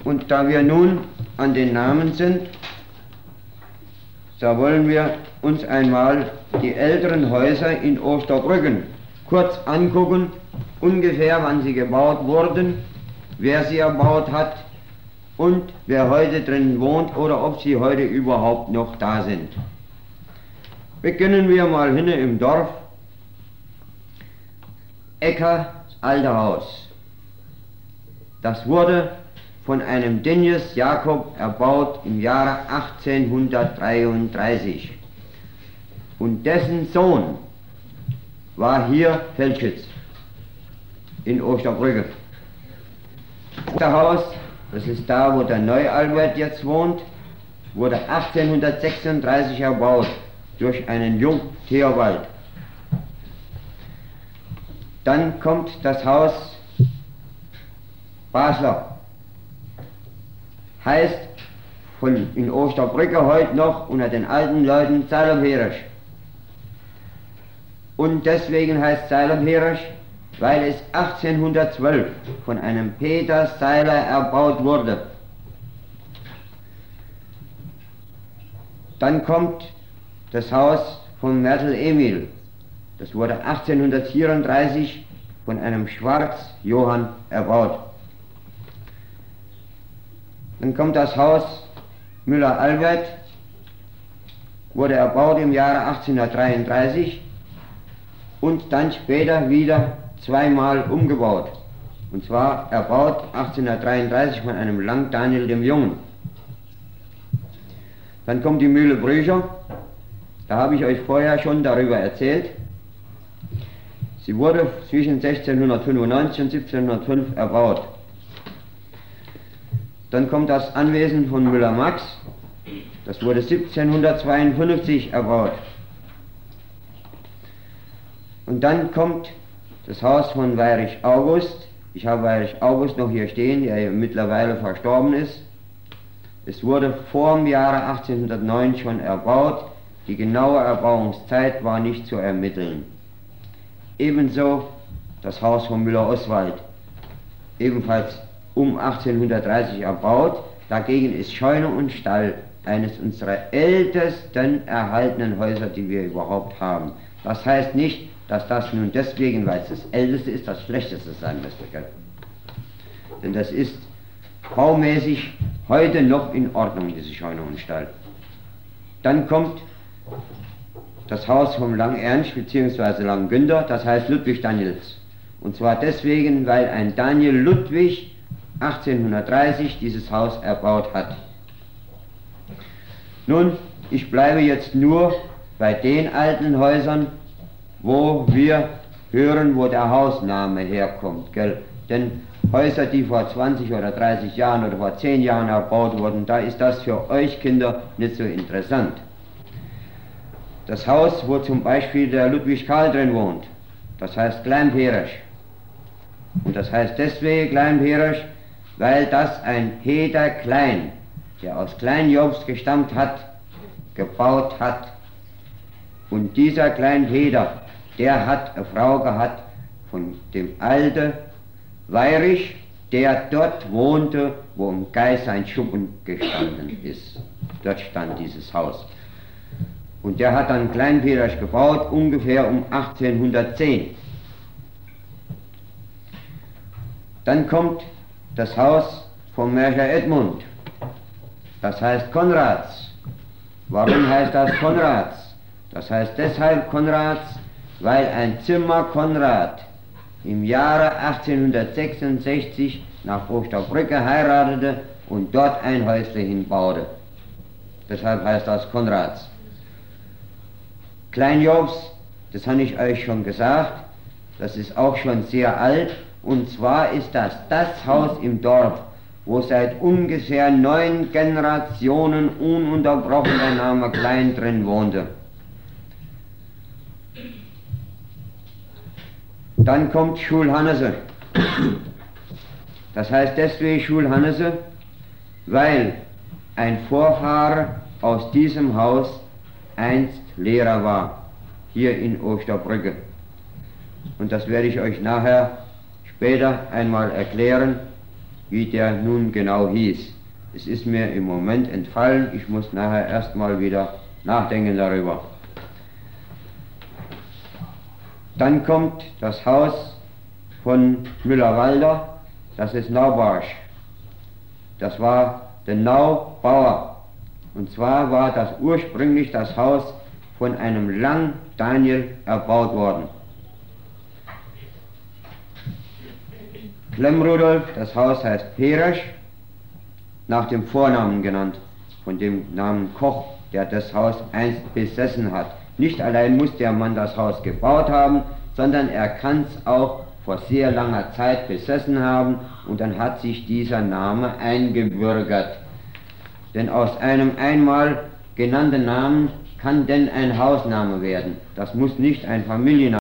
Und da wir nun an den Namen sind, so wollen wir uns einmal die älteren Häuser in Osterbrücken kurz angucken, ungefähr wann sie gebaut wurden, wer sie erbaut hat und wer heute drin wohnt oder ob sie heute überhaupt noch da sind. Beginnen wir mal hinten im Dorf. Ecker, alte Haus. Das wurde von einem Dinjes Jakob erbaut im Jahre 1833. Und dessen Sohn war hier Feldschütz in Osterbrücken. Das Haus, das ist da, wo der Neu-Albert jetzt wohnt, wurde 1836 erbaut durch einen Jung Theobald. Dann kommt das Haus Basler. Heißt in Osterbrücke heute noch unter den alten Leuten Seilerperisch. Und deswegen heißt Seilerperisch, weil es 1812 von einem Peter Seiler erbaut wurde. Dann kommt das Haus von Mertel Emil. Das wurde 1834 von einem Schwarz Johann erbaut. Dann kommt das Haus Müller Albert, wurde erbaut im Jahre 1833 und dann später wieder zweimal umgebaut. Und zwar erbaut 1833 von einem Lang Daniel dem Jungen. Dann kommt die Mühle Brücher, da habe ich euch vorher schon darüber erzählt. Sie wurde zwischen 1695 und 1705 erbaut. Dann kommt das Anwesen von Müller-Max, das wurde 1752 erbaut. Und dann kommt das Haus von Weyrich August. Ich habe Weyrich August noch hier stehen, der mittlerweile verstorben ist. Es wurde vor dem Jahre 1809 schon erbaut. Die genaue Erbauungszeit war nicht zu ermitteln. Ebenso das Haus von Müller-Oswald, ebenfalls um 1830 erbaut. Dagegen ist Scheune und Stall eines unserer ältesten erhaltenen Häuser, die wir überhaupt haben. Das heißt nicht, dass das nun deswegen, weil es das älteste ist, das schlechteste sein müsste. Denn das ist baumäßig heute noch in Ordnung, diese Scheune und Stall. Dann kommt das Haus vom Lang Ernst bzw. Lang Günther, das heißt Ludwig Daniels. Und zwar deswegen, weil ein Daniel Ludwig 1830 dieses Haus erbaut hat. Nun, ich bleibe jetzt nur bei den alten Häusern, wo wir hören, wo der Hausname herkommt. Gell? Denn Häuser, die vor 20 oder 30 Jahren oder vor 10 Jahren erbaut wurden, da ist das für euch Kinder nicht so interessant. Das Haus, wo zum Beispiel der Ludwig Karl drin wohnt, das heißt Kleinperisch. Und das heißt deswegen Kleinperisch, weil das ein Peter Klein, der aus Kleinjobst gestammt hat, gebaut hat. Und dieser Klein Peter, der hat eine Frau gehabt von dem alten Weyrich, der dort wohnte, wo im Geist ein Schuppen gestanden ist. Dort stand dieses Haus. Und der hat dann Kleinperisch gebaut, ungefähr um 1810. Dann kommt das Haus vom Märcher Edmund. Das heißt Konrads. Warum heißt das Konrads? Das heißt deshalb Konrads, weil ein Zimmer Konrad im Jahre 1866 nach Osterbrücke heiratete und dort ein Häusle hinbaute. Deshalb heißt das Konrads. Kleinjobst, das habe ich euch schon gesagt, das ist auch schon sehr alt, und zwar ist das Haus im Dorf, wo seit ungefähr 9 Generationen ununterbrochen der Name Klein drin wohnte. Dann kommt Schulhannese. Das heißt deswegen Schulhannese, weil ein Vorfahre aus diesem Haus einst Lehrer war, hier in Osterbrücke. Und das werde ich euch nachher später einmal erklären, wie der nun genau hieß. Es ist mir im Moment entfallen, ich muss nachher erstmal wieder nachdenken darüber. Dann kommt das Haus von Müller-Walder, das ist Naubarsch. Das war der Naubauer. Und zwar war das ursprünglich das Haus von einem Lang Daniel erbaut worden. Klemm-Rudolf, das Haus heißt Peresch, nach dem Vornamen genannt, von dem Namen Koch, der das Haus einst besessen hat. Nicht allein muss der Mann das Haus gebaut haben, sondern er kann es auch vor sehr langer Zeit besessen haben und dann hat sich dieser Name eingebürgert. Denn aus einem einmal genannten Namen kann denn ein Hausname werden. Das muss nicht ein Familienname